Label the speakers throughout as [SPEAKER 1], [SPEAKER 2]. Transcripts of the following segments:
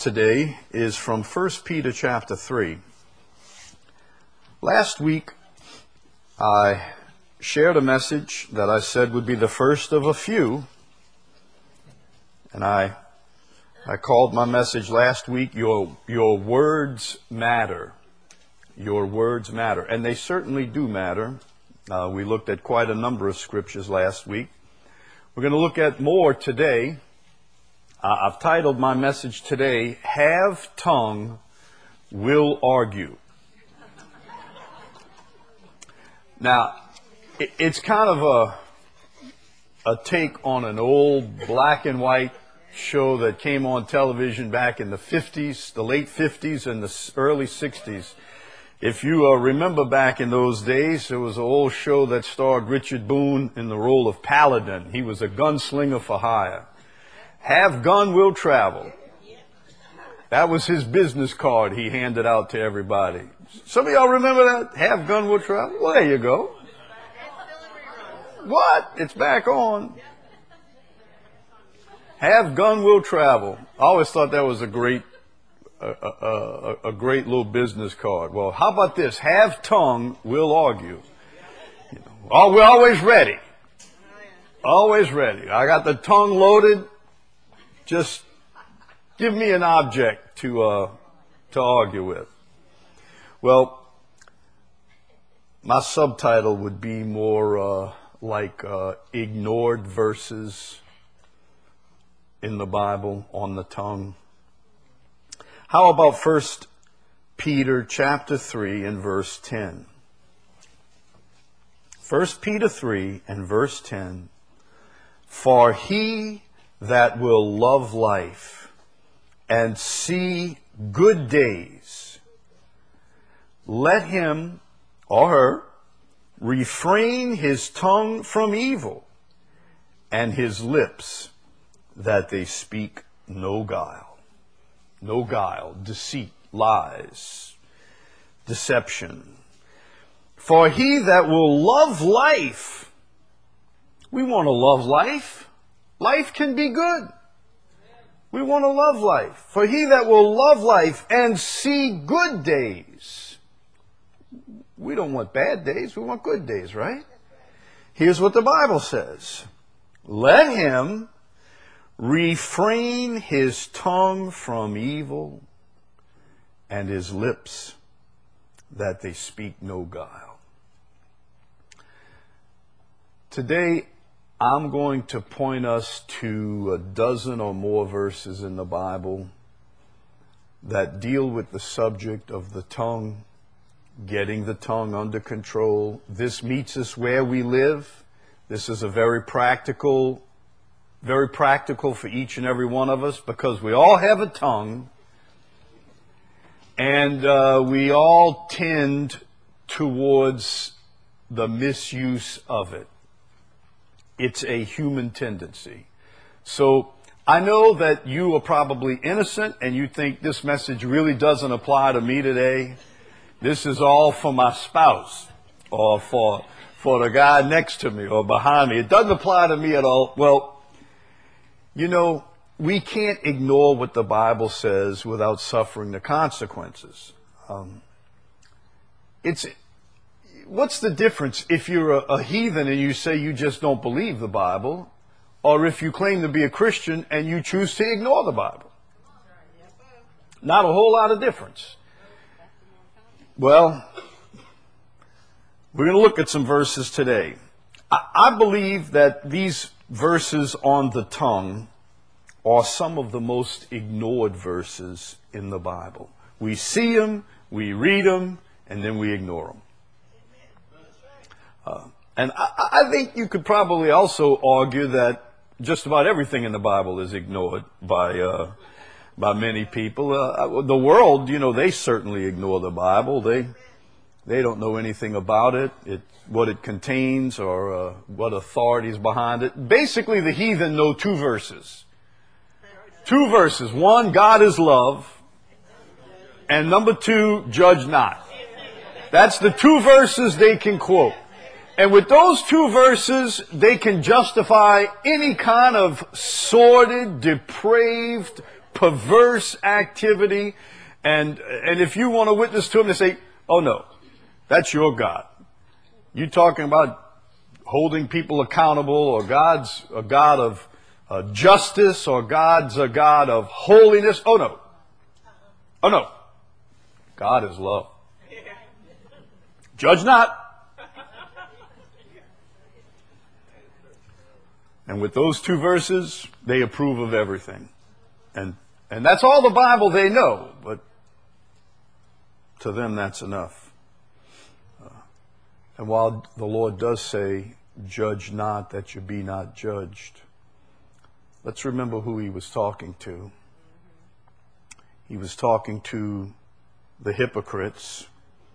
[SPEAKER 1] today is from 1 Peter chapter 3. Last week, I shared a message that I said would be the first of a few. And I called my message last week, Your Words Matter. Your words matter. And they certainly do matter. We looked at quite a number of scriptures last week. We're going to look at more today. I've titled my message today, Have Tongue, Will Argue. Now, it's kind of a take on an old black and white show that came on television back in the 50s, the late 50s and the early 60s. If you remember back in those days, there was an old show that starred Richard Boone in the role of Paladin. He was a gunslinger for hire. Have gun, will travel. That was his business card he handed out to everybody. Some of y'all remember that? Have gun, will travel? Well, there you go. What? It's back on. Have gun, will travel. I always thought that was a great little business card. Well, how about this? Have tongue, will argue. Oh, we're always ready. Always ready. I got the tongue loaded. Just give me an object to argue with. Well, my subtitle would be more like ignored verses in the Bible on the tongue. How about 1 Peter chapter 3 and verse 10? 1 Peter 3 and verse 10. For he that will love life and see good days, let him or her refrain his tongue from evil and his lips that they speak no guile. No guile, deceit, lies, deception. For he that will love life, we want to love life. Life can be good. We want to love life. For he that will love life and see good days. We don't want bad days. We want good days, right? Here's what the Bible says. Let him refrain his tongue from evil and his lips that they speak no guile. Today, I'm going to point us to a dozen or more verses in the Bible that deal with the subject of the tongue, getting the tongue under control. This meets us where we live. This is a very practical for each and every one of us because we all have a tongue and we all tend towards the misuse of it. It's a human tendency. So I know that you are probably innocent and you think this message really doesn't apply to me today. This is all for my spouse or for the guy next to me or behind me. It doesn't apply to me at all. Well, you know, we can't ignore what the Bible says without suffering the consequences. What's the difference if you're a heathen and you say you just don't believe the Bible, or if you claim to be a Christian and you choose to ignore the Bible? Not a whole lot of difference. Well, we're going to look at some verses today. I believe that these verses on the tongue are some of the most ignored verses in the Bible. We see them, we read them, and then we ignore them. And I think you could probably also argue that just about everything in the Bible is ignored by many people. The world, they certainly ignore the Bible. They don't know anything about it, what it contains, or what authority is behind it. Basically, the heathen know two verses. Two verses. One, God is love. And number two, judge not. That's the two verses they can quote. And with those two verses, they can justify any kind of sordid, depraved, perverse activity. And if you want to witness to them, they say, oh no, that's your God. You talking about holding people accountable, or God's a God of justice, or God's a God of holiness. Oh no. Oh no. God is love. Judge not. And with those two verses, they approve of everything. And that's all the Bible they know, but to them that's enough. And while the Lord does say, judge not that you be not judged, let's remember who he was talking to. He was talking to the hypocrites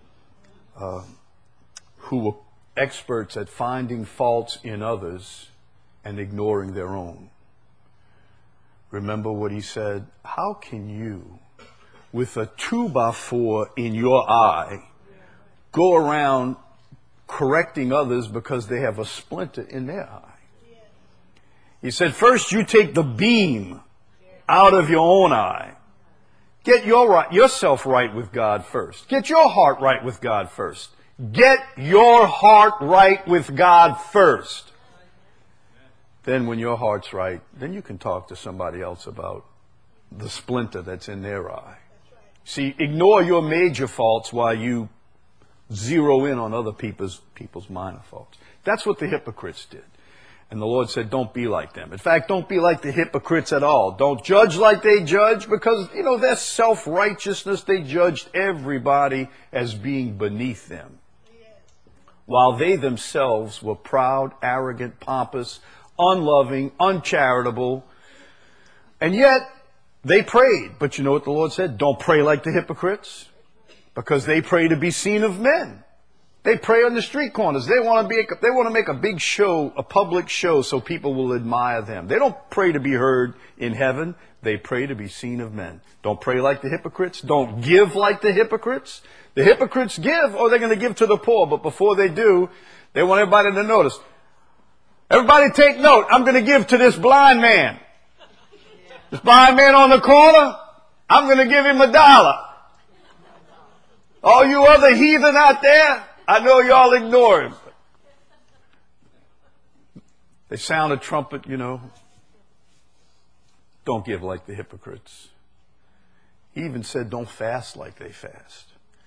[SPEAKER 1] who were experts at finding faults in others and ignoring their own. Remember what he said, how can you, with a 2x4 in your eye, go around correcting others because they have a splinter in their eye? He said, first you take the beam out of your own eye. Get yourself right with God first. Get your heart right with God first. Get your heart right with God first. Then when your heart's right, then you can talk to somebody else about the splinter that's in their eye. See, ignore your major faults while you zero in on other people's minor faults. That's what the hypocrites did. And the Lord said, don't be like them. In fact, don't be like the hypocrites at all. Don't judge like they judge, because, their self-righteousness, they judged everybody as being beneath them. While they themselves were proud, arrogant, pompous, unloving, uncharitable, and yet they prayed. But you know what the Lord said? Don't pray like the hypocrites, because they pray to be seen of men. They pray on the street corners. They want to make a big show, a public show, so people will admire them. They don't pray to be heard in heaven. They pray to be seen of men. Don't pray like the hypocrites. Don't give like the hypocrites. The hypocrites give, or they're going to give to the poor. But before they do, they want everybody to notice. Everybody take note. I'm going to give to this blind man. This blind man on the corner, I'm going to give him $1. All you other heathen out there, I know y'all ignore him. They sound a trumpet, Don't give like the hypocrites. He even said don't fast like they fast.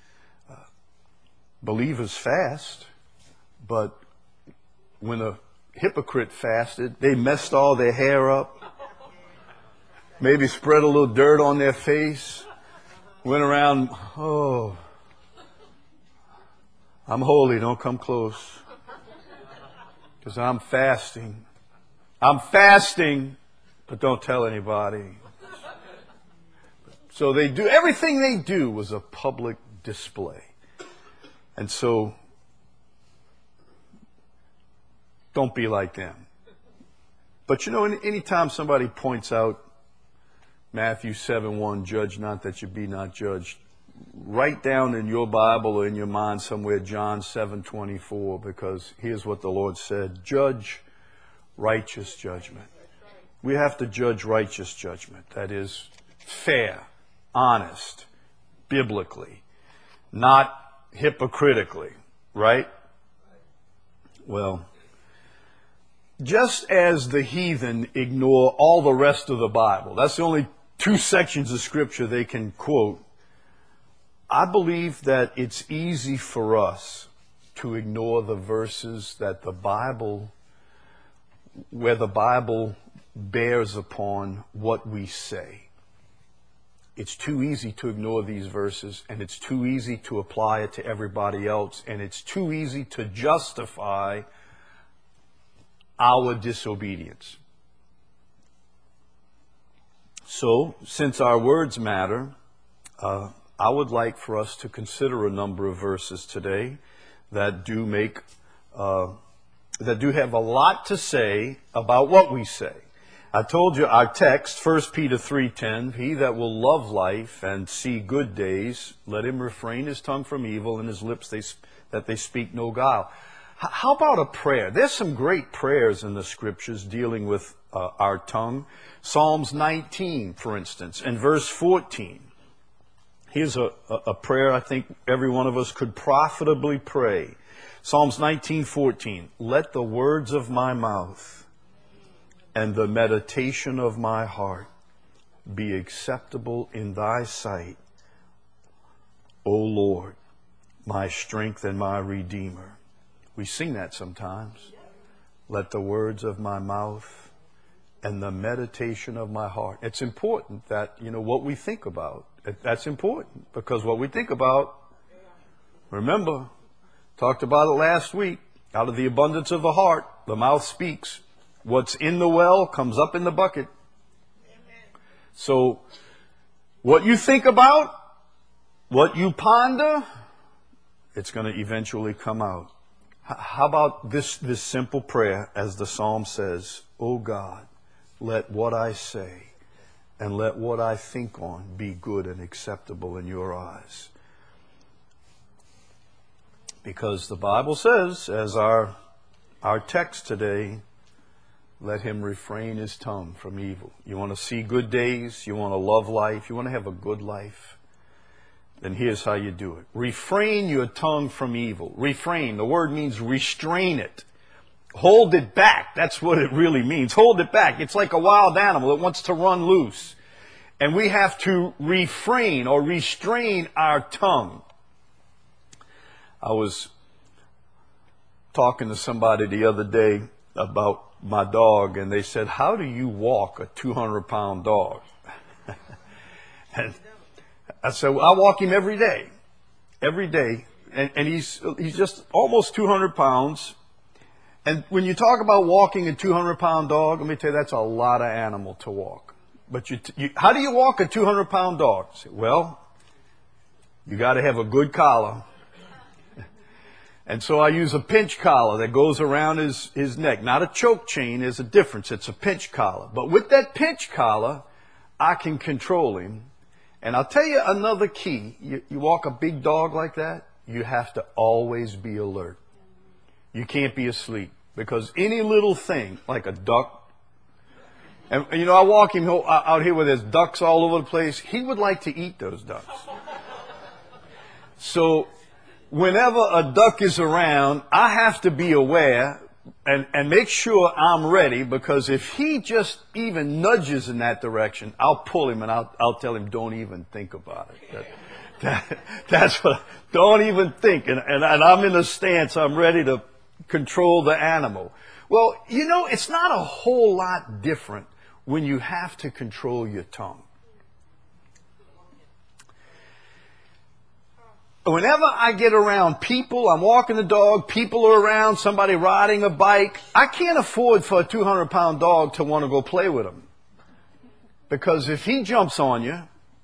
[SPEAKER 1] Believers fast, but when a hypocrite fasted, they messed all their hair up, maybe spread a little dirt on their face, went around, oh, I'm holy, don't come close, because I'm fasting. I'm fasting, but don't tell anybody. So everything they do was a public display. And so, don't be like them. But anytime somebody points out Matthew 7:1, judge not that you be not judged, write down in your Bible or in your mind somewhere John 7:24, because here's what the Lord said, judge righteous judgment. We have to judge righteous judgment. That is fair, honest, biblically, not hypocritically, right? Well, just as the heathen ignore all the rest of the Bible, that's the only 2 sections of Scripture they can quote, I believe that it's easy for us to ignore the verses that where the Bible bears upon what we say. It's too easy to ignore these verses, and it's too easy to apply it to everybody else, and it's too easy to justify our disobedience. So, since our words matter, I would like for us to consider a number of verses today that do have a lot to say about what we say. I told you our text, 1 Peter 3:10, he that will love life and see good days, let him refrain his tongue from evil and his lips that they speak no guile. How about a prayer? There's some great prayers in the Scriptures dealing with our tongue. Psalms 19, for instance, and verse 14. Here's a prayer I think every one of us could profitably pray. Psalms 19:14. Let the words of my mouth and the meditation of my heart be acceptable in thy sight, O Lord, my strength and my redeemer. We sing that sometimes. Let the words of my mouth and the meditation of my heart. It's important that, what we think about. That's important, because what we think about, remember, talked about it last week, out of the abundance of the heart, the mouth speaks. What's in the well comes up in the bucket. So, what you think about, what you ponder, it's going to eventually come out. How about this simple prayer, as the psalm says, O God, let what I say and let what I think on be good and acceptable in your eyes. Because the Bible says, as our text today, let him refrain his tongue from evil. You want to see good days, you want to love life, you want to have a good life, then here's how you do it. Refrain your tongue from evil. Refrain, the word means restrain it. Hold it back. That's what it really means. Hold it back. It's like a wild animal that wants to run loose. And we have to refrain or restrain our tongue. I was talking to somebody the other day about my dog, and they said, how do you walk a 200-pound dog? And I said, well, I walk him every day. Every day. And he's just almost 200 pounds. And when you talk about walking a 200-pound dog, let me tell you, that's a lot of animal to walk. But how do you walk a 200-pound dog? I say, well, you got to have a good collar. And so I use a pinch collar that goes around his neck. Not a choke chain. There's a difference. It's a pinch collar. But with that pinch collar, I can control him. And I'll tell you another key. You walk a big dog like that, you have to always be alert. You can't be asleep, because any little thing, like a duck, and I walk him out here where there's ducks all over the place. He would like to eat those ducks. So whenever a duck is around, I have to be aware and make sure I'm ready, because if he just even nudges in that direction, I'll pull him and I'll tell him, don't even think about it. That's what, don't even think. And I'm in a stance, I'm ready to control the animal. Well, it's not a whole lot different when you have to control your tongue. Whenever I get around people, I'm walking the dog, people are around, somebody riding a bike, I can't afford for a 200-pound dog to want to go play with him. Because if he jumps on you,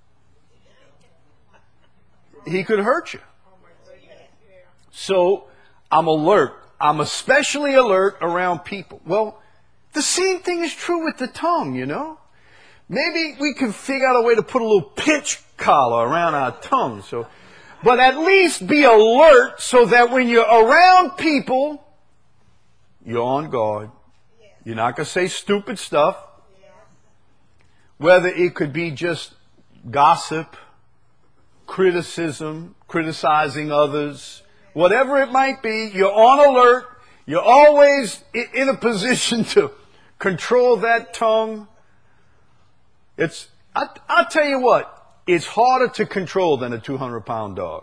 [SPEAKER 1] he could hurt you. So I'm alert. I'm especially alert around people. Well, the same thing is true with the tongue, Maybe we can figure out a way to put a little pinch collar around our tongue. But at least be alert so that when you're around people, you're on guard. You're not going to say stupid stuff. Whether it could be just gossip, criticism, criticizing others, whatever it might be, you're on alert. You're always in a position to control that tongue. I'll tell you what. It's harder to control than a 200-pound dog.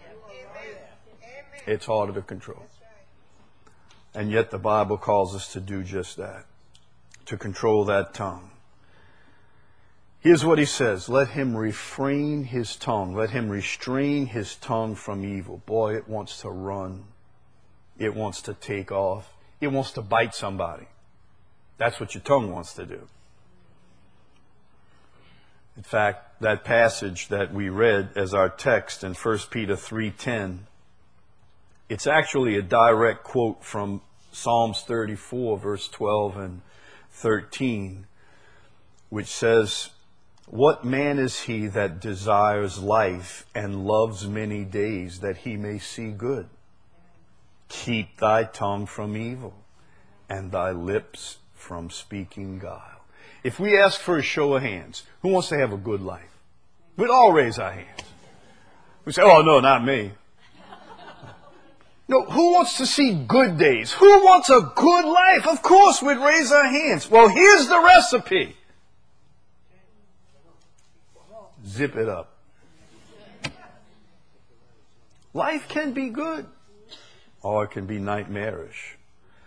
[SPEAKER 1] It's harder to control. And yet the Bible calls us to do just that, to control that tongue. Here's what he says. Let him refrain his tongue. Let him restrain his tongue from evil. Boy, it wants to run. It wants to take off. It wants to bite somebody. That's what your tongue wants to do. In fact, that passage that we read as our text in 1 Peter 3:10, it's actually a direct quote from Psalms 34, verse 12 and 13, which says, what man is he that desires life and loves many days, that he may see good? Keep thy tongue from evil and thy lips from speaking guile. If we ask for a show of hands, who wants to have a good life? We'd all raise our hands. We say, oh, no, not me. No, who wants to see good days? Who wants a good life? Of course, we'd raise our hands. Well, here's the recipe. Zip it up. Life can be good, or it can be nightmarish.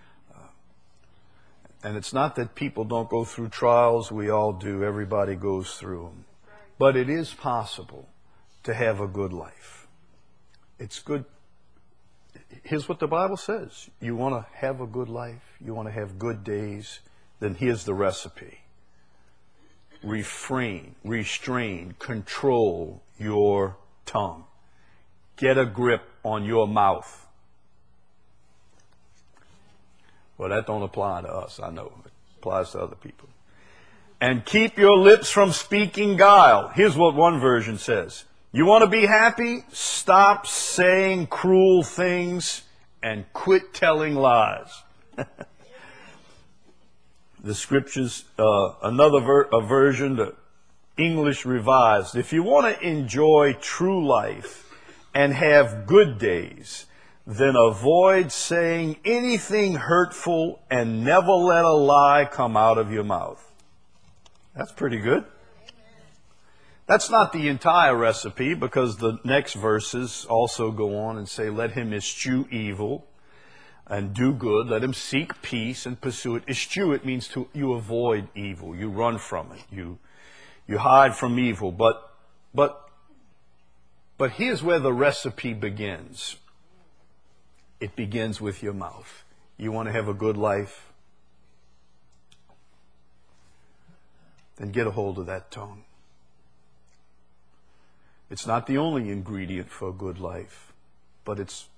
[SPEAKER 1] And it's not that people don't go through trials. We all do. Everybody goes through them. But it is possible to have a good life. It's good. Here's what the Bible says. You want to have a good life? You want to have good days? Then here's the recipe. Refrain, restrain, control your tongue. Get a grip on your mouth. Well, that don't apply to us, I know. It applies to other people. And keep your lips from speaking guile. Here's what one version says. You want to be happy? Stop saying cruel things and quit telling lies. The scriptures, another version, the English Revised. If you want to enjoy true life and have good days, then avoid saying anything hurtful and never let a lie come out of your mouth. That's pretty good. That's not the entire recipe, because the next verses also go on and say, let him eschew evil and do good. Let him seek peace and pursue it. Eschew, it means you avoid evil. You run from it. You hide from evil. But here's where the recipe begins. It begins with your mouth. You want to have a good life? Then get a hold of that tongue. It's not the only ingredient for a good life, but it's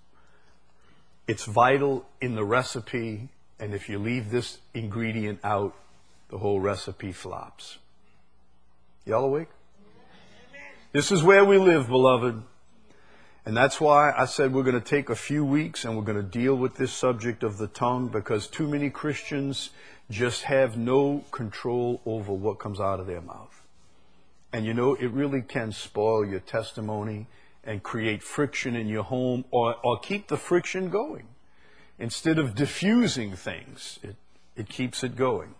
[SPEAKER 1] vital in the recipe, and if you leave this ingredient out, the whole recipe flops. Y'all awake? This is where we live, beloved. And that's why I said we're going to take a few weeks and we're going to deal with this subject of the tongue, because too many Christians just have no control over what comes out of their mouth. And you know, it really can spoil your testimony and create friction in your home, or keep the friction going. Instead of diffusing things, it keeps it going.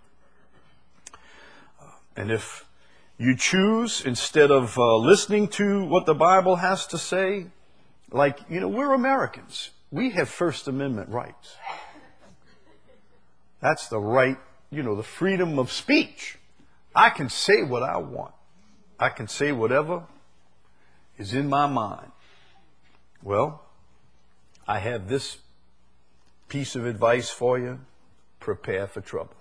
[SPEAKER 1] And if you choose, instead of listening to what the Bible has to say, like, you know, we're Americans. We have First Amendment rights. That's the right, you know, the freedom of speech. I can say what I want. I can say whatever is in my mind. Well, I have this piece of advice for you. Prepare for trouble.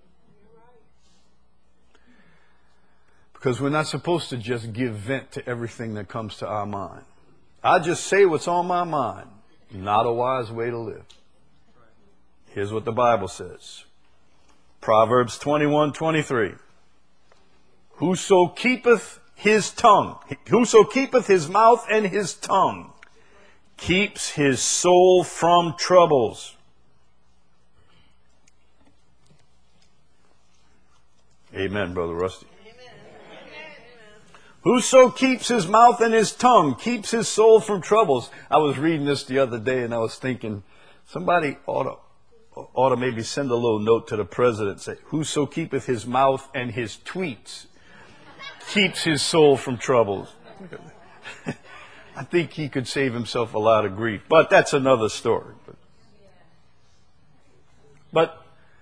[SPEAKER 1] Because we're not supposed to just give vent to everything that comes to our mind. I just say what's on my mind. Not a wise way to live. Here's what the Bible says. Proverbs 21:23. Whoso keepeth his tongue, whoso keepeth his mouth and his tongue, keeps his soul from troubles. Amen, Brother Rusty. Whoso keeps his mouth and his tongue keeps his soul from troubles. I was reading this the other day and I was thinking, somebody ought to maybe send a little note to the president, say, whoso keepeth his mouth and his tweets keeps his soul from troubles. I think he could save himself a lot of grief, but that's another story. But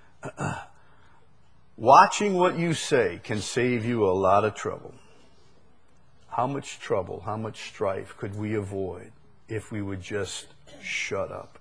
[SPEAKER 1] watching what you say can save you a lot of trouble. How much trouble, how much strife could we avoid if we would just shut up?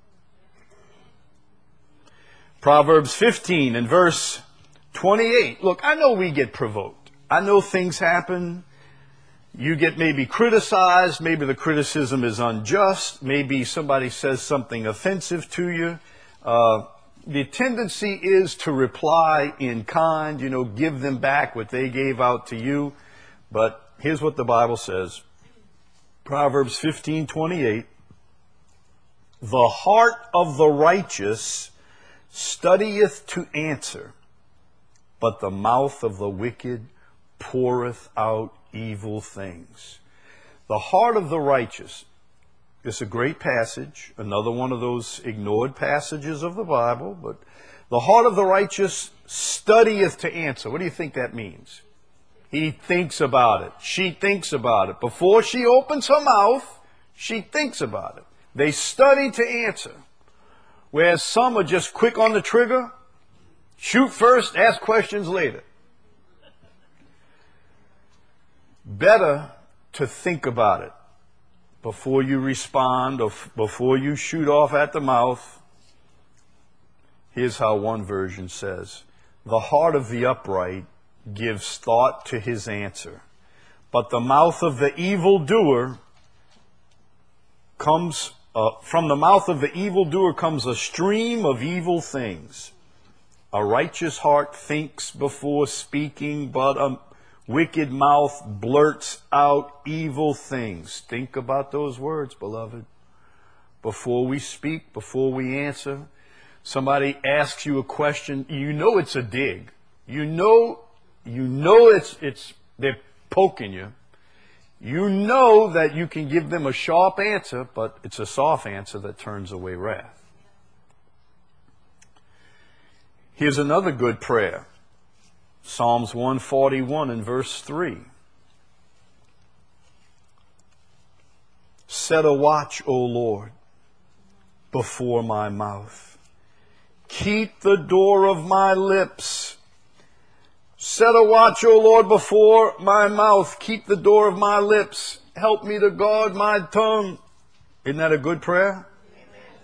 [SPEAKER 1] Proverbs 15 and verse 28. Look, I know we get provoked. I know things happen. You get maybe criticized. Maybe the criticism is unjust. Maybe somebody says something offensive to you. The tendency is to reply in kind, you know, give them back what they gave out to you. But here's what the Bible says. Proverbs 15:28. The heart of the righteous studieth to answer, but the mouth of the wicked poureth out evil things. The heart of the righteous is a great passage, another one of those ignored passages of the Bible, but the heart of the righteous studieth to answer. What do you think that means? He thinks about it. She thinks about it. Before she opens her mouth, she thinks about it. They study to answer. Whereas some are just quick on the trigger, shoot first, ask questions later. Better to think about it before you respond or before you shoot off at the mouth. Here's how one version says, the heart of the upright gives thought to his answer, but the mouth of the evildoer comes, from the mouth of the evildoer comes a stream of evil things. A righteous heart thinks before speaking, but a wicked mouth blurts out evil things. Think about those words, beloved. Before we speak, before we answer, somebody asks you a question, you know it's a dig. You know it's they're poking you. You know that you can give them a sharp answer, but it's a soft answer that turns away wrath. Here's another good prayer. Psalms 141 and verse 3. Set a watch, O Lord, before my mouth. Keep the door of my lips. Set a watch, O Lord, before my mouth. Keep the door of my lips. Help me to guard my tongue. Isn't that a good prayer? Amen.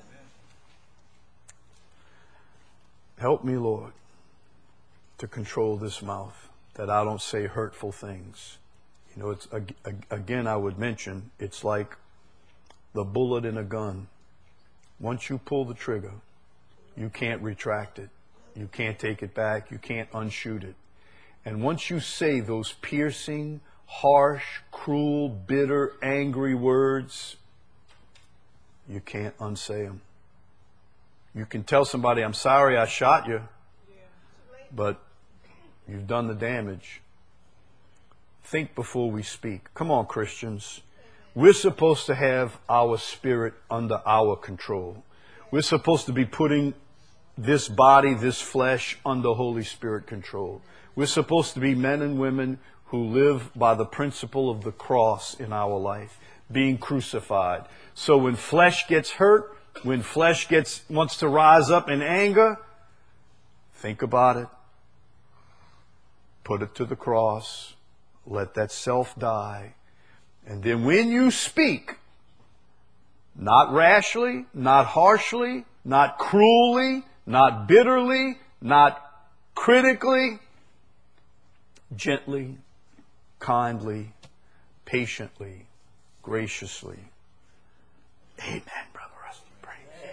[SPEAKER 1] Help me, Lord, to control this mouth, that I don't say hurtful things. You know, it's again, I would mention, it's like the bullet in a gun. Once you pull the trigger, you can't retract it. You can't take it back. You can't unshoot it. And once you say those piercing, harsh, cruel, bitter, angry words, you can't unsay them. You can tell somebody, I'm sorry I shot you, but you've done the damage. Think before we speak. Come on, Christians. We're supposed to have our spirit under our control. We're supposed to be putting this body, this flesh, under Holy Spirit control. We're supposed to be men and women who live by the principle of the cross in our life, being crucified. So when flesh gets hurt, when flesh wants to rise up in anger, think about it. Put it to the cross. Let that self die. And then when you speak, not rashly, not harshly, not cruelly, not bitterly, not critically, gently, kindly, patiently, graciously. Amen, Brother Rusty. Praise.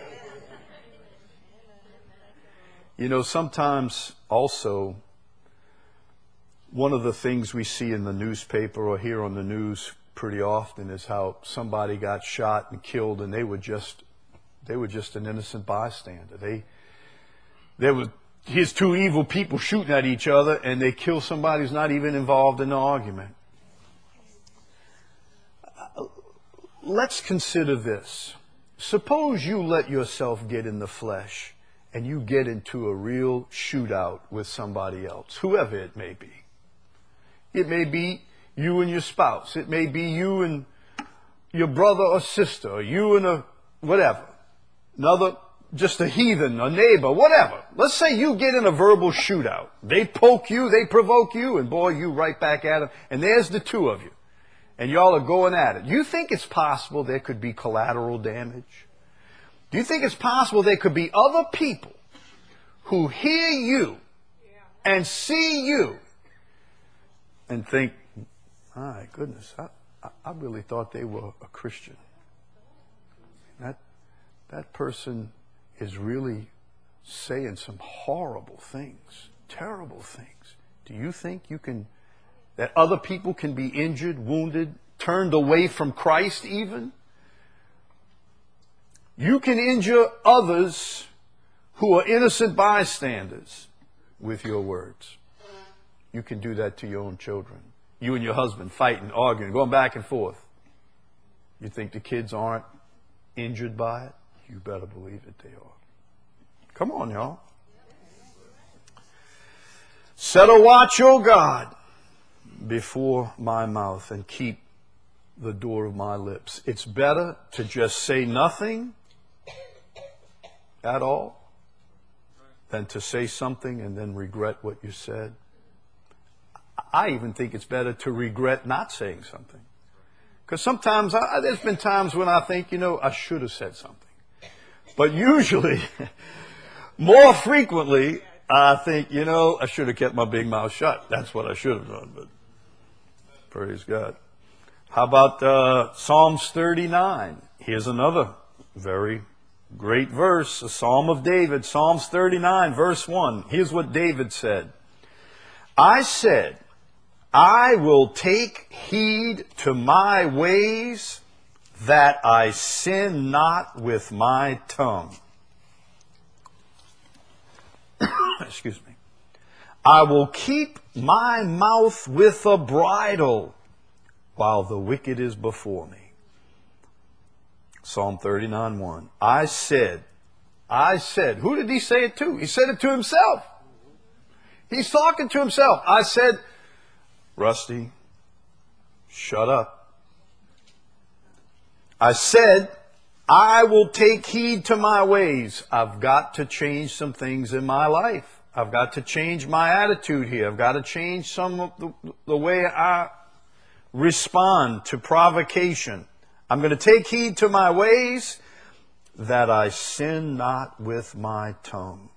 [SPEAKER 1] You know, sometimes also, one of the things we see in the newspaper or hear on the news pretty often is how somebody got shot and killed, and they were just an innocent bystander. Here's two evil people shooting at each other, and they kill somebody who's not even involved in the argument. Let's consider this. Suppose you let yourself get in the flesh and you get into a real shootout with somebody else, whoever it may be. It may be you and your spouse. It may be you and your brother or sister, or you and just a heathen, a neighbor, whatever. Let's say you get in a verbal shootout. They poke you, they provoke you, and boy, you right back at them. And there's the two of you. And y'all are going at it. Do you think it's possible there could be collateral damage? Do you think it's possible there could be other people who hear you and see you and think, my goodness, I really thought they were a Christian. That person is really saying some horrible things, terrible things. Do you think that other people can be injured, wounded, turned away from Christ even? You can injure others who are innocent bystanders with your words. You can do that to your own children. You and your husband fighting, arguing, going back and forth. You think the kids aren't injured by it? You better believe it, they are. Come on, y'all. Set a watch, O God, before my mouth and keep the door of my lips. It's better to just say nothing at all than to say something and then regret what you said. I even think it's better to regret not saying something. Because sometimes, there's been times when I think, I should have said something. But usually, more frequently, I think, I should have kept my big mouth shut. That's what I should have done, but praise God. How about Psalms 39? Here's another very great verse, a Psalm of David, Psalms 39, verse 1. Here's what David said. I said, I will take heed to my ways that I sin not with my tongue. Excuse me. I will keep my mouth with a bridle while the wicked is before me. Psalm 39:1. I said, who did he say it to? He said it to himself. He's talking to himself. I said, Rusty, shut up. I said, I will take heed to my ways. I've got to change some things in my life. I've got to change my attitude here. I've got to change some of the way I respond to provocation. I'm going to take heed to my ways that I sin not with my tongue.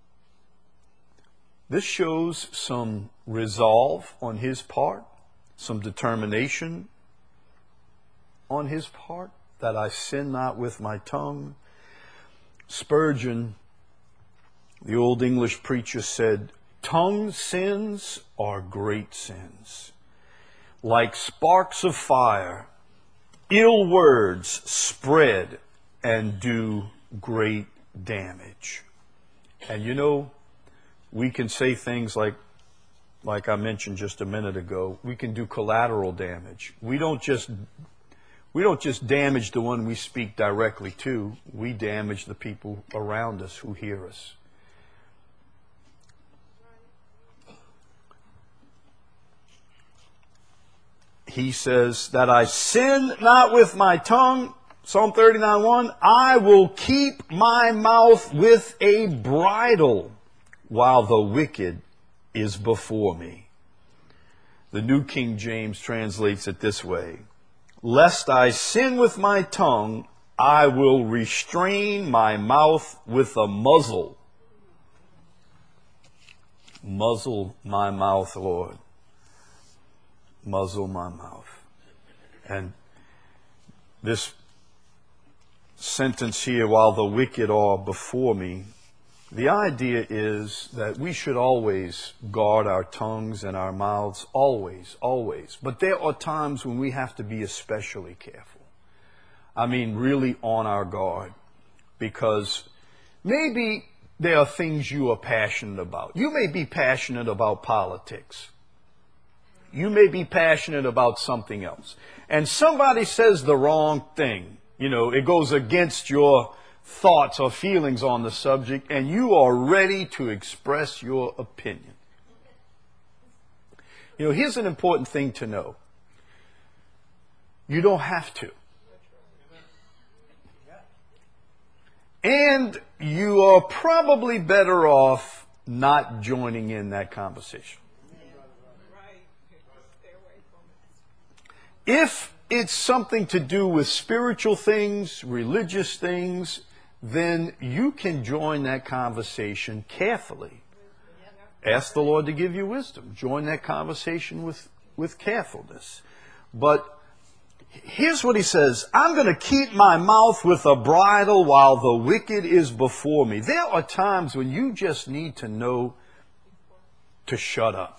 [SPEAKER 1] This shows some resolve on his part, some determination on his part, that I sin not with my tongue. Spurgeon, the old English preacher, said, tongue sins are great sins. Like sparks of fire, ill words spread and do great damage. And we can say things like I mentioned just a minute ago, we can do collateral damage. We don't just damage the one we speak directly to, we damage the people around us who hear us. He says that I sin not with my tongue, Psalm 39:1, I will keep my mouth with a bridle while the wicked is before me. The New King James translates it this way. Lest I sin with my tongue, I will restrain my mouth with a muzzle. Muzzle my mouth, Lord. Muzzle my mouth. And this sentence here, while the wicked are before me, the idea is that we should always guard our tongues and our mouths, always, always. But there are times when we have to be especially careful. I mean, really on our guard. Because maybe there are things you are passionate about. You may be passionate about politics. You may be passionate about something else. And somebody says the wrong thing. It goes against your thoughts or feelings on the subject, and you are ready to express your opinion. Here's an important thing to know. You don't have to. And you are probably better off not joining in that conversation. If it's something to do with spiritual things, religious things, then you can join that conversation carefully. Ask the Lord to give you wisdom. Join that conversation with carefulness. But here's what he says. I'm going to keep my mouth with a bridle while the wicked is before me. There are times when you just need to know to shut up.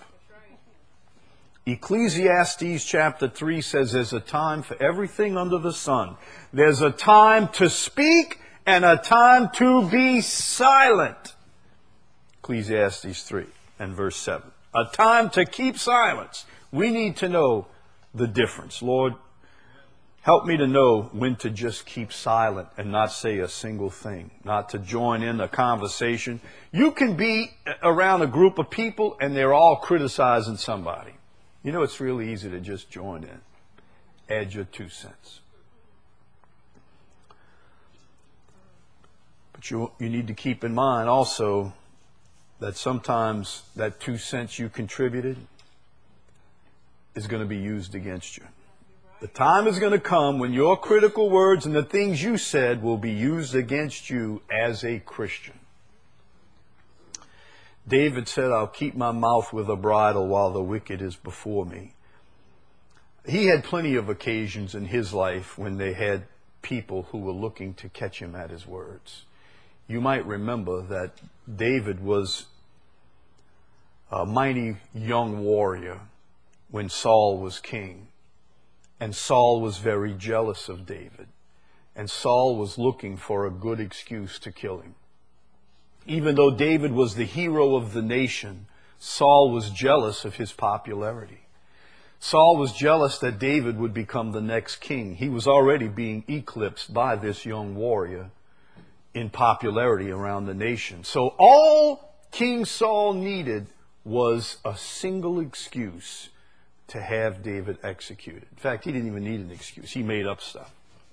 [SPEAKER 1] Ecclesiastes chapter 3 says there's a time for everything under the sun. There's a time to speak and a time to be silent. Ecclesiastes 3 and verse 7. a time to keep silence. We need to know the difference. Lord, help me to know when to just keep silent and not say a single thing, not to join in a conversation. You can be around a group of people and they're all criticizing somebody. You know, it's really easy to just join in, add your 2 cents. But you need to keep in mind also that sometimes that 2 cents you contributed is going to be used against you. The time is going to come when your critical words and the things you said will be used against you as a Christian. David said, I'll keep my mouth with a bridle while the wicked is before me. He had plenty of occasions in his life when they had people who were looking to catch him at his words. You might remember that David was a mighty young warrior when Saul was king. And Saul was very jealous of David. And Saul was looking for a good excuse to kill him. Even though David was the hero of the nation, Saul was jealous of his popularity. Saul was jealous that David would become the next king. He was already being eclipsed by this young warrior in popularity around the nation. So all King Saul needed was a single excuse to have David executed. In fact, he didn't even need an excuse. He made up stuff.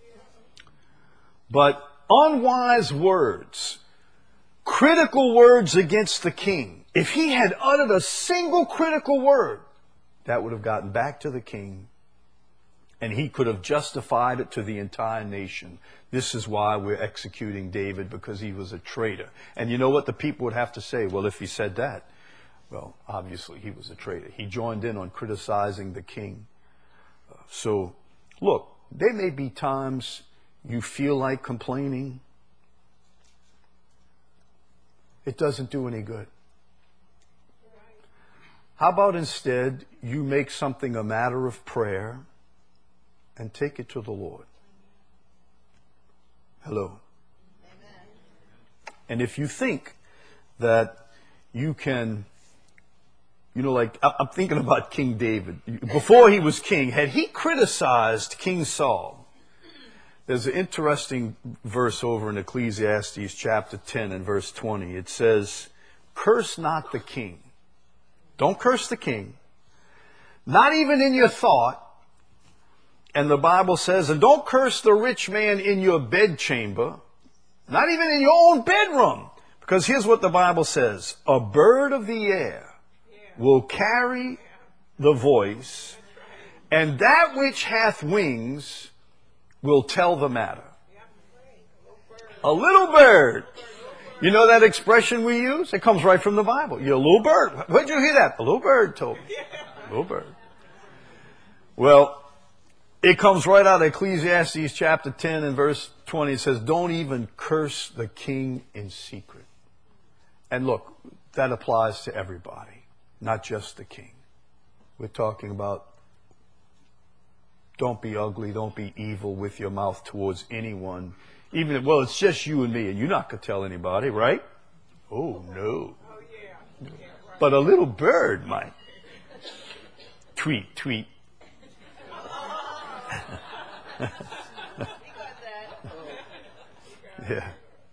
[SPEAKER 1] But unwise words, critical words against the king, if he had uttered a single critical word, that would have gotten back to the king, and he could have justified it to the entire nation. This is why we're executing David, because he was a traitor. And you know what the people would have to say? Well, if he said that, well, obviously he was a traitor. He joined in on criticizing the king. So, look, there may be times you feel like complaining. It doesn't do any good. How about instead you make something a matter of prayer and take it to the Lord? Hello. Amen. And if you think that you can, you know, like I'm thinking about King David. Before he was king, had he criticized King Saul? There's an interesting verse over in Ecclesiastes chapter 10 and verse 20. It says, curse not the king. Don't curse the king. Not even in your thought. And the Bible says, and don't curse the rich man in your bedchamber. Not even in your own bedroom. Because here's what the Bible says. A bird of the air will carry the voice, and that which hath wings will tell the matter. A little bird. You know that expression we use? It comes right from the Bible. You're a little bird. Where'd you hear that? A little bird told me. A little bird. Well, it comes right out of Ecclesiastes chapter 10 and verse 20. It says, don't even curse the king in secret. And look, that applies to everybody, not just the king. We're talking about don't be ugly, don't be evil with your mouth towards anyone. Even if, well, it's just you and me, and you're not going to tell anybody, right? Oh, no. But a little bird might. Tweet, tweet. Yeah.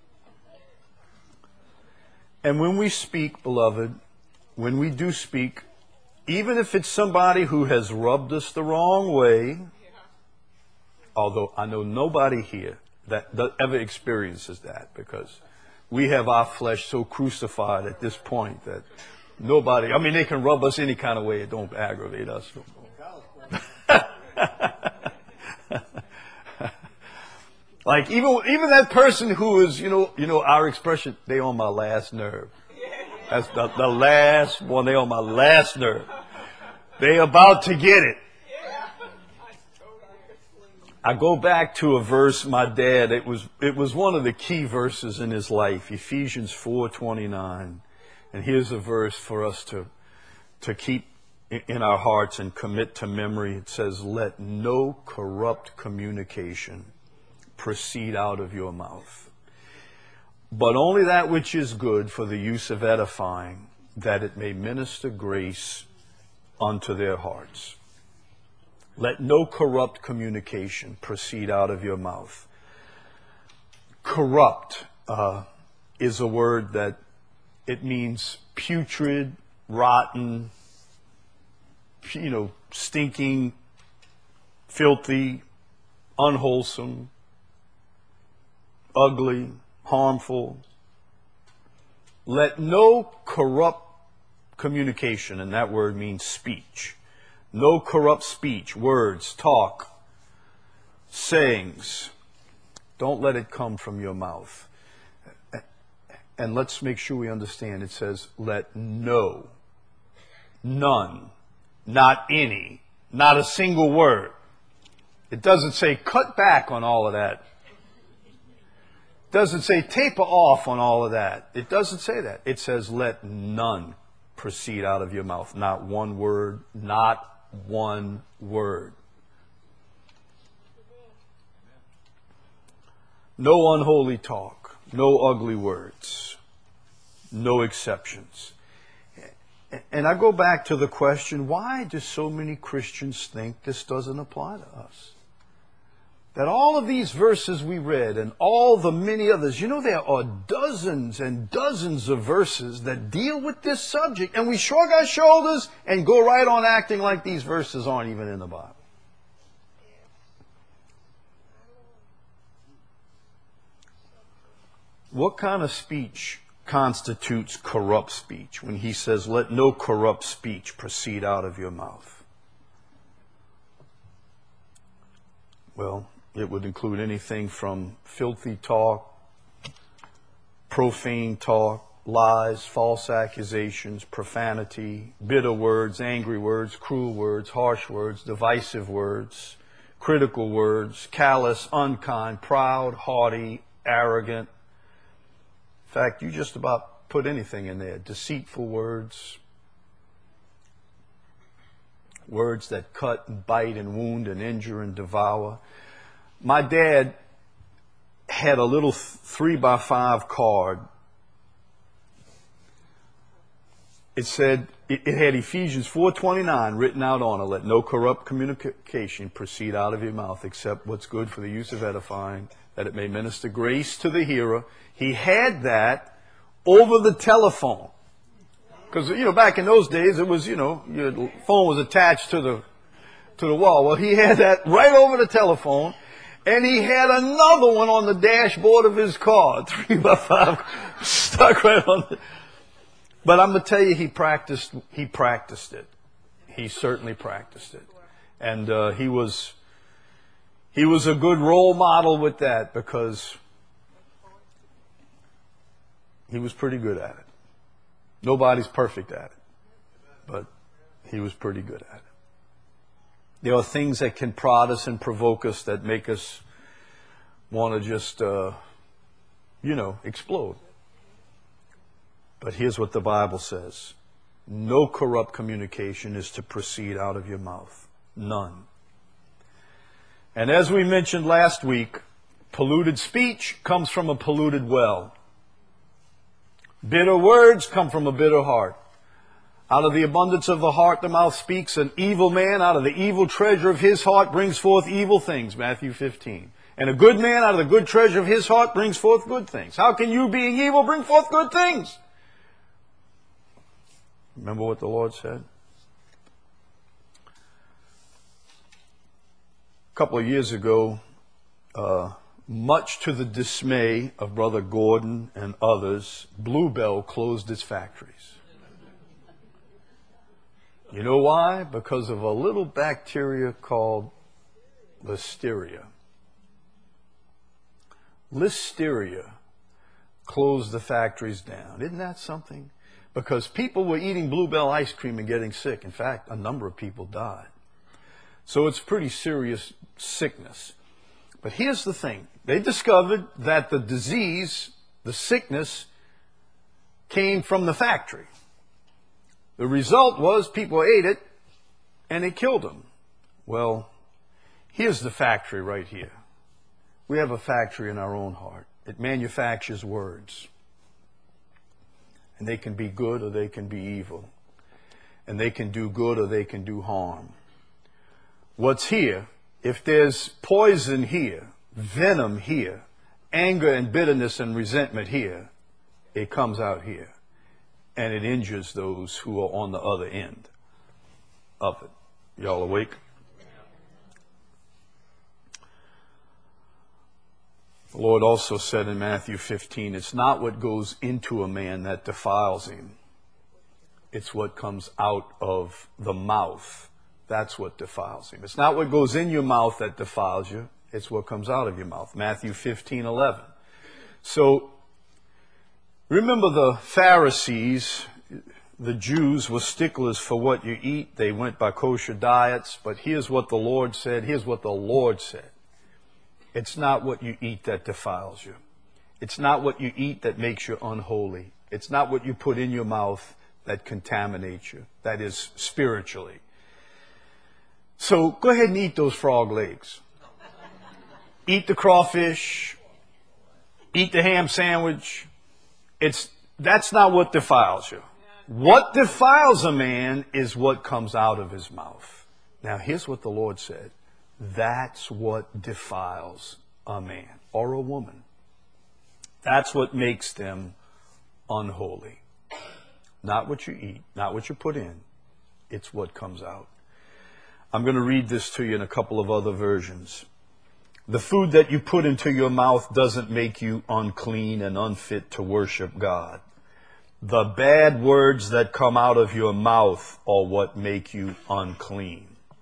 [SPEAKER 1] And when we speak, beloved, when we do speak, even if it's somebody who has rubbed us the wrong way, although I know nobody here that ever experiences that, because we have our flesh so crucified at this point that nobody, I mean, they can rub us any kind of way. It don't aggravate us. Like even that person who is, you know, our expression, they on my last nerve. That's the last one. They on my last nerve. They about to get it. I go back to a verse my dad, it was one of the key verses in his life, Ephesians 4:29. And here's a verse for us to keep in our hearts and commit to memory. It says, let no corrupt communication proceed out of your mouth, but only that which is good for the use of edifying, that it may minister grace unto their hearts. Let no corrupt communication proceed out of your mouth. Corrupt is a word that it means putrid, rotten, stinking, filthy, unwholesome, ugly, harmful. Let no corrupt communication, and that word means speech. No corrupt speech, words, talk, sayings. Don't let it come from your mouth. And let's make sure we understand. It says, let no, none, not any, not a single word. It doesn't say cut back on all of that. It doesn't say taper off on all of that. It doesn't say that. It says let none proceed out of your mouth. Not one word, not one word. No unholy talk, no ugly words, no exceptions. And I go back to the question, why do so many Christians think this doesn't apply to us? That all of these verses we read and all the many others, there are dozens and dozens of verses that deal with this subject, and we shrug our shoulders and go right on acting like these verses aren't even in the Bible. What kind of speech constitutes corrupt speech when he says, let no corrupt speech proceed out of your mouth? Well, it would include anything from filthy talk, profane talk, lies, false accusations, profanity, bitter words, angry words, cruel words, harsh words, divisive words, critical words, callous, unkind, proud, haughty, arrogant. In fact, you just about put anything in there. Deceitful words, words that cut and bite and wound and injure and devour. My dad had a little 3x5 card. It said, it had Ephesians 4:29 written out on it. Let no corrupt communication proceed out of your mouth except what's good for the use of edifying, that it may minister grace to the hearer. He had that over the telephone. Because, back in those days, it was, your phone was attached to the wall. Well, he had that right over the telephone. And he had another one on the dashboard of his car, 3x5, stuck right on it. But I'm going to tell you, he practiced it. He certainly practiced it. And he was a good role model with that because he was pretty good at it. Nobody's perfect at it, but he was pretty good at it. There are things that can prod us and provoke us that make us want to just, explode. But here's what the Bible says. No corrupt communication is to proceed out of your mouth. None. And as we mentioned last week, polluted speech comes from a polluted well. Bitter words come from a bitter heart. Out of the abundance of the heart, the mouth speaks. An evil man out of the evil treasure of his heart brings forth evil things, Matthew 15. And a good man out of the good treasure of his heart brings forth good things. How can you, being evil, bring forth good things? Remember what the Lord said? A couple of years ago, much to the dismay of Brother Gordon and others, Bluebell closed its factories. You know why? Because of a little bacteria called Listeria. Listeria closed the factories down. Isn't that something? Because people were eating Bluebell ice cream and getting sick. In fact, a number of people died. So it's pretty serious sickness. But here's the thing. They discovered that the disease, the sickness, came from the factory. The result was people ate it and it killed them. Well, here's the factory right here. We have a factory in our own heart. It manufactures words. And they can be good or they can be evil. And they can do good or they can do harm. What's here, if there's poison here, venom here, anger and bitterness and resentment here, it comes out here. And it injures those who are on the other end of it. Y'all awake? The Lord also said in Matthew 15, it's not what goes into a man that defiles him. It's what comes out of the mouth. That's what defiles him. It's not what goes in your mouth that defiles you. It's what comes out of your mouth. Matthew 15:11. So, remember the Pharisees, the Jews were sticklers for what you eat. They went by kosher diets. But here's what the Lord said. Here's what the Lord said. It's not what you eat that defiles you. It's not what you eat that makes you unholy. It's not what you put in your mouth that contaminates you. That is spiritually. So go ahead and eat those frog legs. Eat the crawfish. Eat the ham sandwich. That's not what defiles you. What defiles a man is what comes out of his mouth. Now here's what the Lord said. That's what defiles a man or a woman. That's what makes them unholy. Not what you eat, not what you put in. It's what comes out. I'm going to read this to you in a couple of other versions. The food that you put into your mouth doesn't make you unclean and unfit to worship God. The bad words that come out of your mouth are what make you unclean.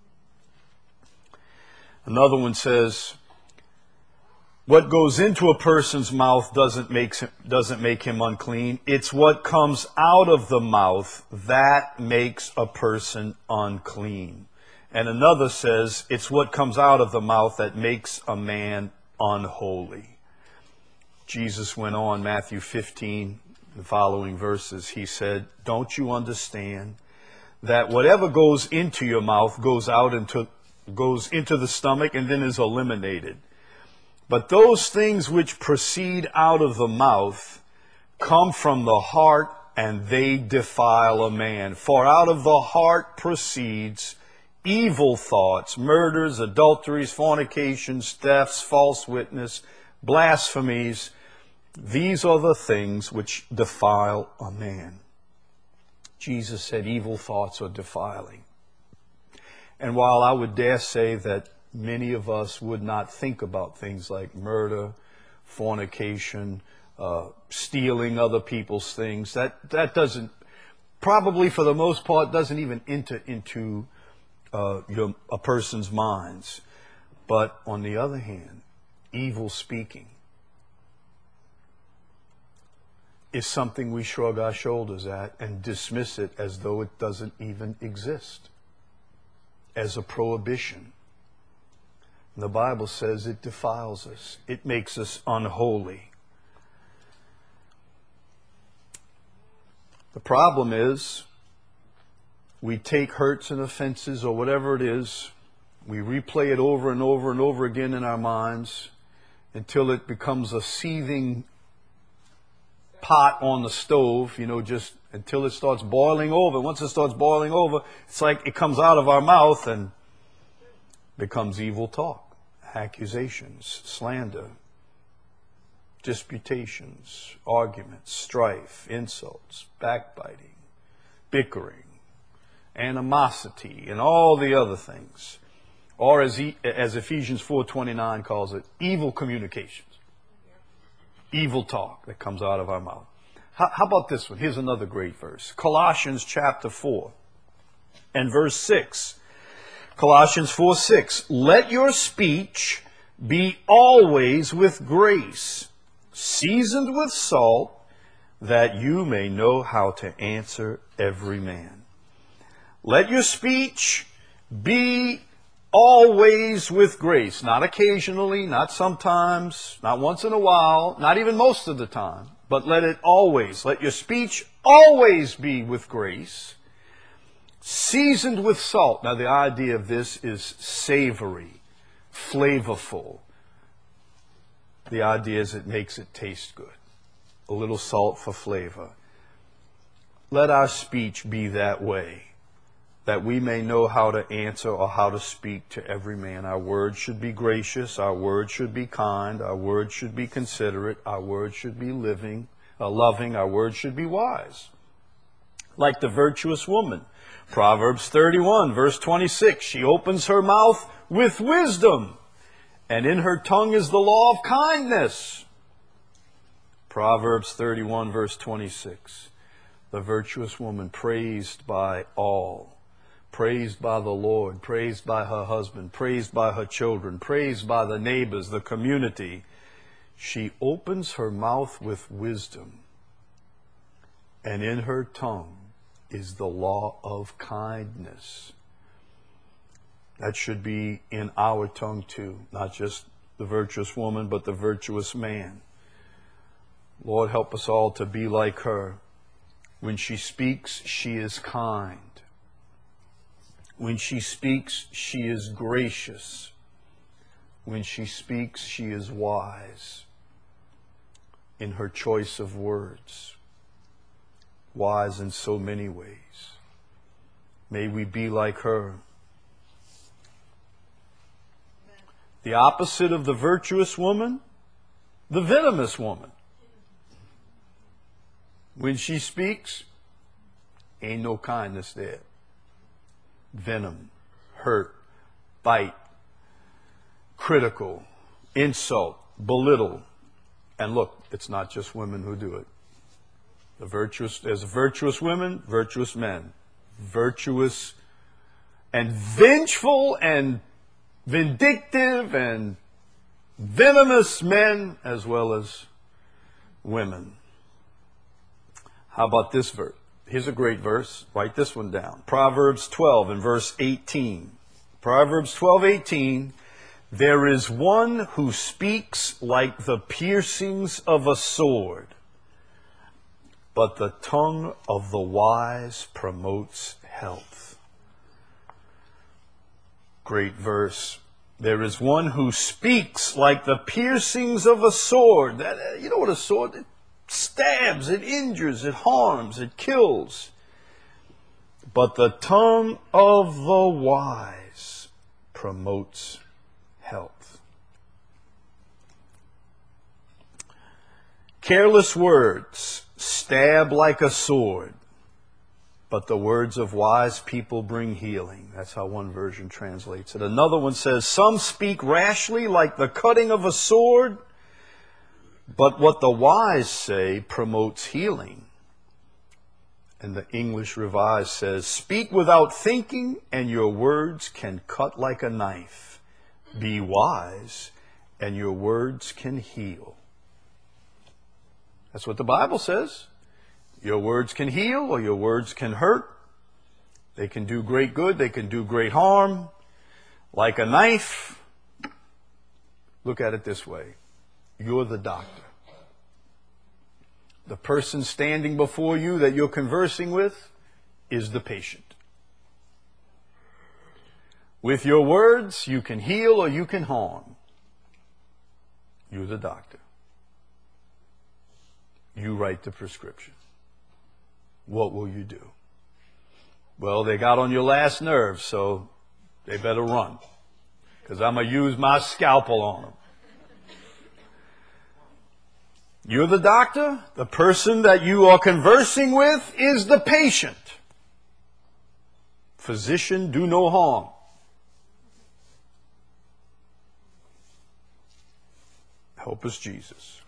[SPEAKER 1] Another one says, what goes into a person's mouth doesn't make him unclean. It's what comes out of the mouth that makes a person unclean. And another says, it's what comes out of the mouth that makes a man unholy. Jesus went on, Matthew 15, the following verses, he said, don't you understand that whatever goes into your mouth goes into the stomach and then is eliminated? But those things which proceed out of the mouth come from the heart, and they defile a man. For out of the heart proceeds evil thoughts, murders, adulteries, fornications, thefts, false witness, blasphemies. These are the things which defile a man. Jesus said evil thoughts are defiling. And while I would dare say that many of us would not think about things like murder, fornication, stealing other people's things, that doesn't, probably for the most part, doesn't even enter into a person's minds. But on the other hand, evil speaking is something we shrug our shoulders at and dismiss it as though it doesn't even exist, as a prohibition. The Bible says it defiles us. It makes us unholy. The problem is, we take hurts and offenses or whatever it is, we replay it over and over and over again in our minds until it becomes a seething pot on the stove, just until it starts boiling over. Once it starts boiling over, it's like it comes out of our mouth and becomes evil talk, accusations, slander, disputations, arguments, strife, insults, backbiting, bickering, animosity, and all the other things. Or as Ephesians 4:29 calls it, evil communications. Evil talk that comes out of our mouth. How about this one? Here's another great verse. Colossians chapter 4 and verse 6. Colossians 4:6. Let your speech be always with grace, seasoned with salt, that you may know how to answer every man. Let your speech be always with grace. Not occasionally, not sometimes, not once in a while, not even most of the time, but let it always, let your speech always be with grace, seasoned with salt. Now the idea of this is savory, flavorful. The idea is it makes it taste good. A little salt for flavor. let our speech be that way, that we may know how to answer or how to speak to every man. Our words should be gracious, our words should be kind, our words should be considerate, our words should be loving, our words should be wise. Like the virtuous woman. Proverbs 31, verse 26, she opens her mouth with wisdom, and in her tongue is the law of kindness. Proverbs 31, verse 26, the virtuous woman praised by all, praised by the Lord, praised by her husband, praised by her children, praised by the neighbors, the community. She opens her mouth with wisdom, and in her tongue is the law of kindness. That should be in our tongue too, not just the virtuous woman, but the virtuous man. Lord, help us all to be like her. When she speaks, she is kind. When she speaks, she is gracious. When she speaks, she is wise in her choice of words. Wise in so many ways. May we be like her. The opposite of the virtuous woman, the venomous woman. When she speaks, ain't no kindness there. Venom, hurt, bite, critical, insult, belittle. And look, it's not just women who do it. There's virtuous women, virtuous men. Virtuous and vengeful and vindictive and venomous men as well as women. How about this verse? Here's a great verse. Write this one down. Proverbs 12 and verse 18. Proverbs 12:18. There is one who speaks like the piercings of a sword, but the tongue of the wise promotes health. Great verse. There is one who speaks like the piercings of a sword. You know what a sword is? It stabs, it injures, it harms, it kills. But the tongue of the wise promotes health. Careless words stab like a sword, but the words of wise people bring healing. That's how one version translates it. Another one says, some speak rashly like the cutting of a sword, but what the wise say promotes healing. And the English Revised says, speak without thinking, and your words can cut like a knife. Be wise, and your words can heal. That's what the Bible says. Your words can heal, or your words can hurt. They can do great good, they can do great harm. Like a knife. Look at it this way. You're the doctor. The person standing before you that you're conversing with is the patient. With your words, you can heal or you can harm. You're the doctor. You write the prescription. What will you do? Well, they got on your last nerve, so they better run, because I'm going to use my scalpel on them. You're the doctor. The person that you are conversing with is the patient. Physician, do no harm. Help us, Jesus.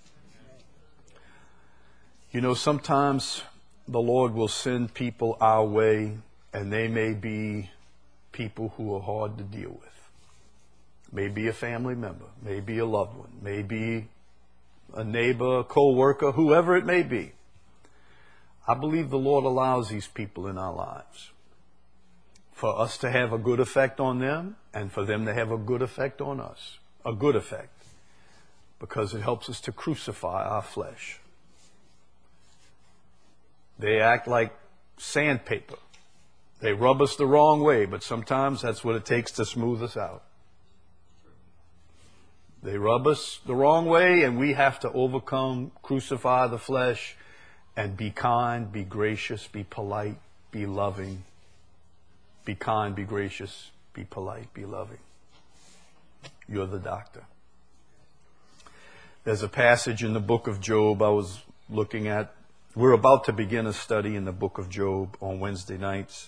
[SPEAKER 1] You know, sometimes the Lord will send people our way, and they may be people who are hard to deal with. Maybe a family member, maybe a loved one, maybe a neighbor, a co-worker, whoever it may be. I believe the Lord allows these people in our lives for us to have a good effect on them and for them to have a good effect on us. A good effect, because it helps us to crucify our flesh. They act like sandpaper. They rub us the wrong way, but sometimes that's what it takes to smooth us out. They rub us the wrong way, and we have to overcome, crucify the flesh, And be kind, be gracious, be polite, be loving. Be kind, be gracious, be polite, be loving. You're the doctor. There's a passage in the book of Job I was looking at. We're about to begin a study in the book of Job on Wednesday nights.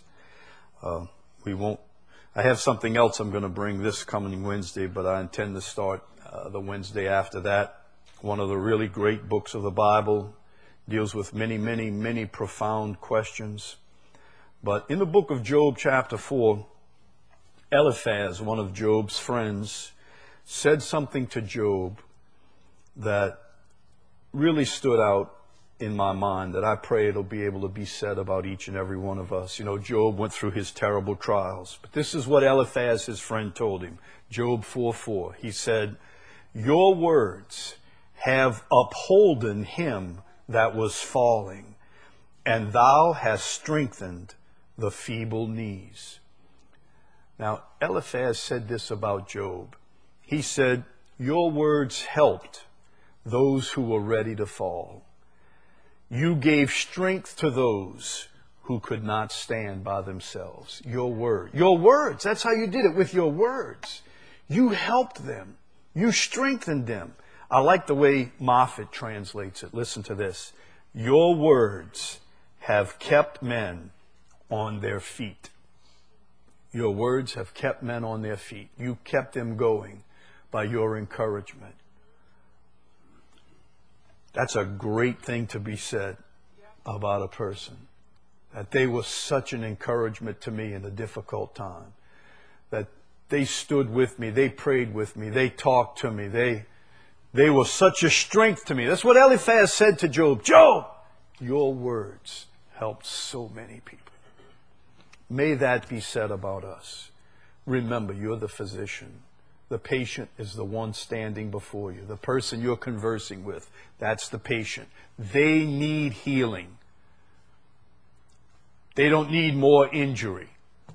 [SPEAKER 1] I have something else I'm going to bring this coming Wednesday, but I intend to start the Wednesday after that. One of the really great books of the Bible, deals with many, many, many profound questions. But in the book of Job, chapter 4, Eliphaz, one of Job's friends, said something to Job that really stood out in my mind, that I pray it'll be able to be said about each and every one of us. You know, Job went through his terrible trials. But this is what Eliphaz, his friend, told him. Job 4:4. He said, "Your words have upholden him that was falling, and thou hast strengthened the feeble knees." Now, Eliphaz said this about Job. He said, "Your words helped those who were ready to fall. You gave strength to those who could not stand by themselves." Your words, that's how you did it, with your words. You helped them. You strengthened them. I like the way Moffat translates it. Listen to this. Your words have kept men on their feet. Your words have kept men on their feet. You kept them going by your encouragement. That's a great thing to be said about a person. That they were such an encouragement to me in a difficult time. That they stood with me. They prayed with me. They talked to me. They were such a strength to me. That's what Eliphaz said to Job. Job, your words helped so many people. May that be said about us. Remember, you're the physician. The patient is the one standing before you. The person you're conversing with, that's the patient. They need healing. They don't need more injury.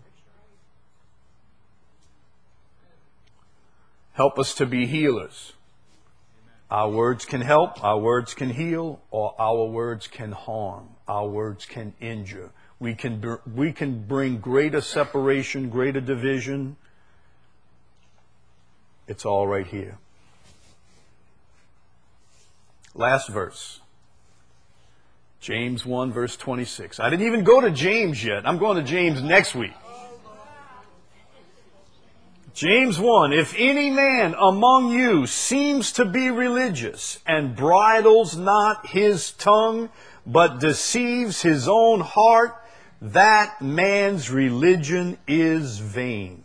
[SPEAKER 1] Help us to be healers. Our words can help, our words can heal, or our words can harm. Our words can injure. We can bring greater separation, greater division. It's all right here. Last verse. James 1, verse 26. I didn't even go to James yet. I'm going to James next week. James 1, if any man among you seems to be religious and bridles not his tongue, but deceives his own heart, that man's religion is vain.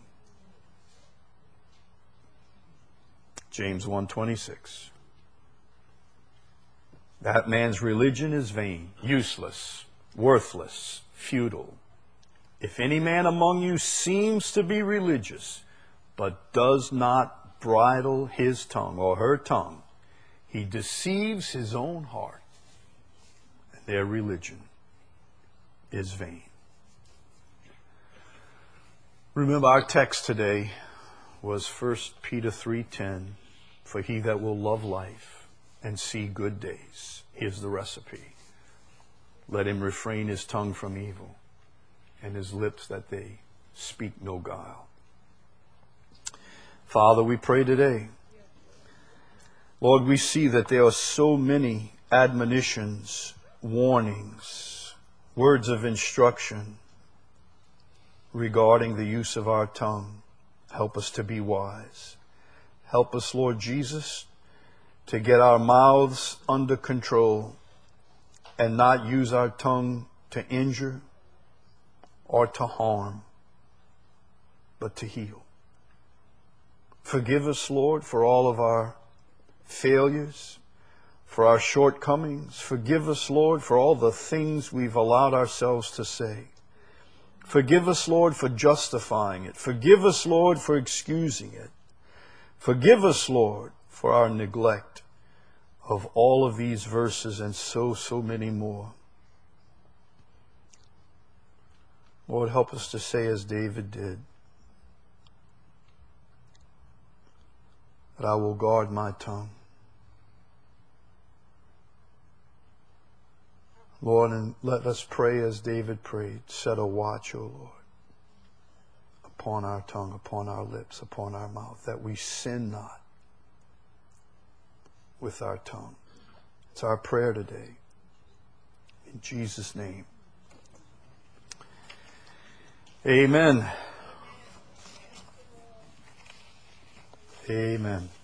[SPEAKER 1] James 1:26. That man's religion is vain, useless, worthless, futile. If any man among you seems to be religious, but does not bridle his tongue or her tongue, he deceives his own heart, and their religion is vain. Remember, our text today was 1 Peter 3:10, for he that will love life and see good days. Here's the recipe. Let him refrain his tongue from evil, and his lips that they speak no guile. Father, we pray today. Lord, we see that there are so many admonitions, warnings, words of instruction regarding the use of our tongue. Help us to be wise. Help us, Lord Jesus, to get our mouths under control and not use our tongue to injure or to harm, but to heal. Forgive us, Lord, for all of our failures, for our shortcomings. Forgive us, Lord, for all the things we've allowed ourselves to say. Forgive us, Lord, for justifying it. Forgive us, Lord, for excusing it. Forgive us, Lord, for our neglect of all of these verses and so many more. Lord, help us to say as David did, that I will guard my tongue. Lord, and let us pray as David prayed. Set a watch, O Lord, upon our tongue, upon our lips, upon our mouth, that we sin not with our tongue. It's our prayer today. In Jesus' name. Amen. Amen.